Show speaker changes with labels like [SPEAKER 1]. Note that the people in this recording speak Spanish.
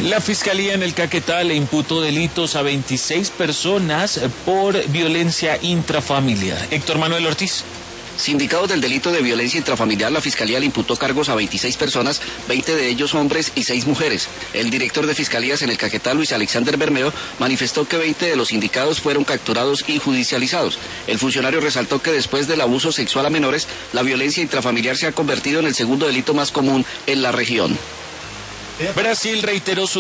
[SPEAKER 1] La Fiscalía en el Caquetá le imputó delitos a 26 personas por violencia intrafamiliar. Héctor Manuel Ortiz.
[SPEAKER 2] Sindicados del delito de violencia intrafamiliar, la Fiscalía le imputó cargos a 26 personas, 20 de ellos hombres y 6 mujeres. El director de Fiscalías en el Caquetá, Luis Alexander Bermeo, manifestó que 20 de los indicados fueron capturados y judicializados. El funcionario resaltó que después del abuso sexual a menores, la violencia intrafamiliar se ha convertido en el segundo delito más común en la región.
[SPEAKER 1] Brasil reiteró su